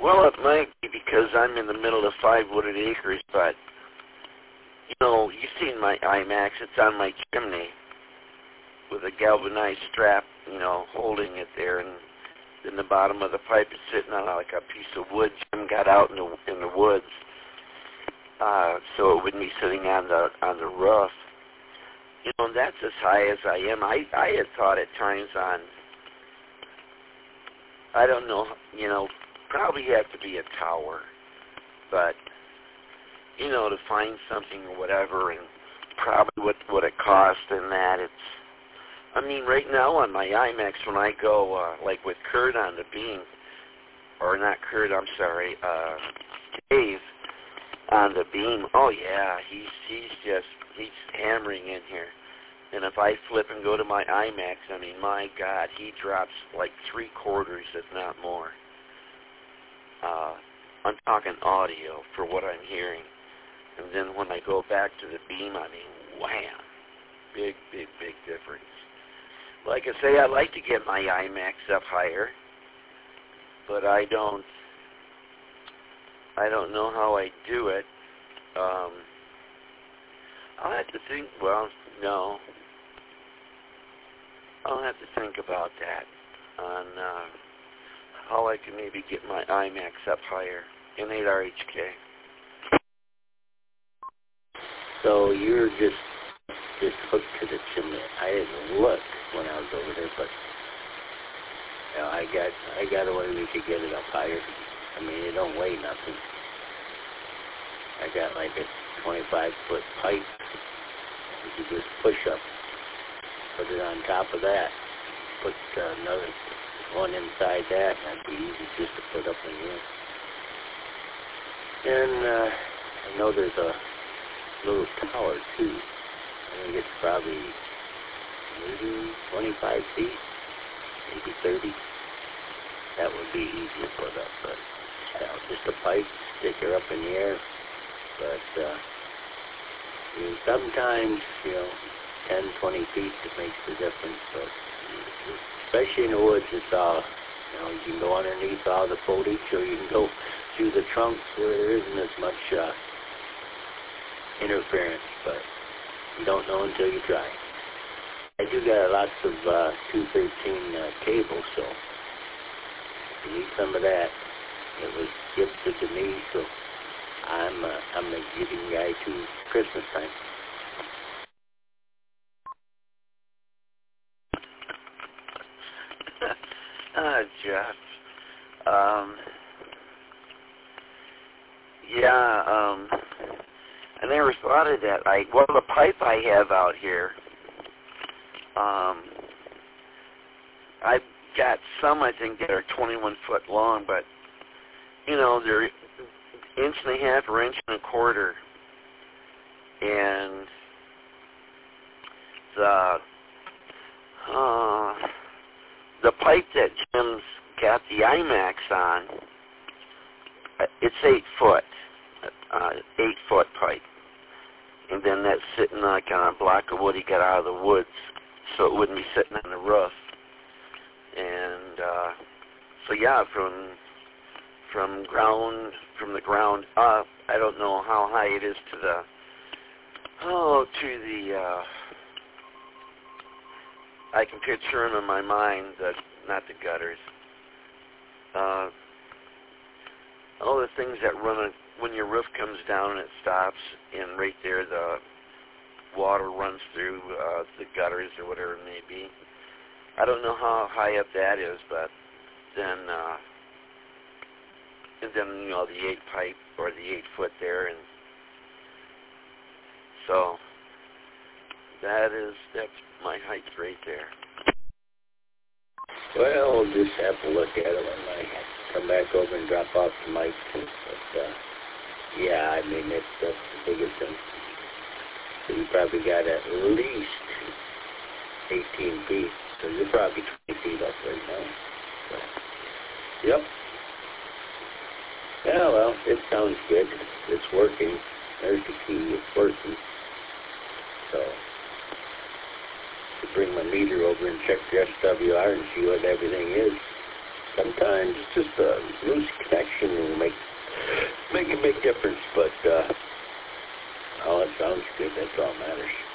Well, it might be because I'm in the middle of 5 wooded acres, but, you know, you've seen my IMAX. It's on my chimney with a galvanized strap, you know, holding it there, and then the bottom of the pipe is sitting on like a piece of wood Jim got out in the woods, so it wouldn't be sitting on the roof. You know, and that's as high as I am. I had thought at times on, I don't know, you know, probably have to be a tower, but, you know, to find something or whatever, and probably what it costs and that, it's, I mean, right now on my IMAX, when I go, like with Kurt on the beam, or not Kurt, I'm sorry, Dave on the beam, oh yeah, he's hammering in here. And if I flip and go to my IMAX, I mean, my God, he drops like 3/4, if not more. I'm talking audio for what I'm hearing. And then when I go back to the beam, I mean, wham, big difference. Like I say, I like to get my IMAX up higher, but I don't know how I do it. I'll have to think, well, no. I'll have to think about that on how I can maybe get my IMAX up higher in 8RHK. So you're just hooked to the chimney. I didn't look when I was over there, but you know, I got a way we could get it up higher. I mean, it don't weigh nothing. I got like a 25-foot pipe. You could just push up, put it on top of that, put another one inside that, and that'd be easy just to put up in here. And I know there's a little tower too. I think it's probably maybe 25 feet, maybe 30. That would be easy to put up, but you know, just a pipe, stick her up in the air. But I mean, sometimes, you know, 10, 20 feet, it makes the difference. But especially in the woods, it's all, you know, you can go underneath all the foliage, or you can go through the trunks where there isn't as much interference, but you don't know until you try. I do got lots of 213 cable, so if you need some of that, it was gifted to me, so I'm a giving guy to Christmas time. Jeff. I never thought of that. Well, the pipe I have out here, I've got some, I think, that are 21 foot long, but, you know, they're 1.5 inches or 1.25 inches. And the pipe that Jim's got the IMAX on, it's 8 foot, 8-foot pipe. And then that's sitting like on a block of wood he got out of the woods, so it wouldn't be sitting on the roof. And so yeah, from the ground up, I don't know how high it is to the I can picture them in my mind, not the gutters. All the things that run when your roof comes down and it stops, and right there the water runs through the gutters or whatever it may be. I don't know how high up that is, but then and then, you know, the 8 pipe or the 8 foot there, and so that's my height right there. Well, we'll just have to look at it when I come back over and drop off the mic. But yeah, I mean, that's the biggest thing. So you probably got at least 18 feet. So you're probably 20 feet up right now. So, yep. Yeah, well, it sounds good. It's working. There's the key. It's working. So, to bring my meter over and check the SWR and see what everything is. Sometimes it's just a loose connection make a big difference, but all that sounds good. That's all that matters.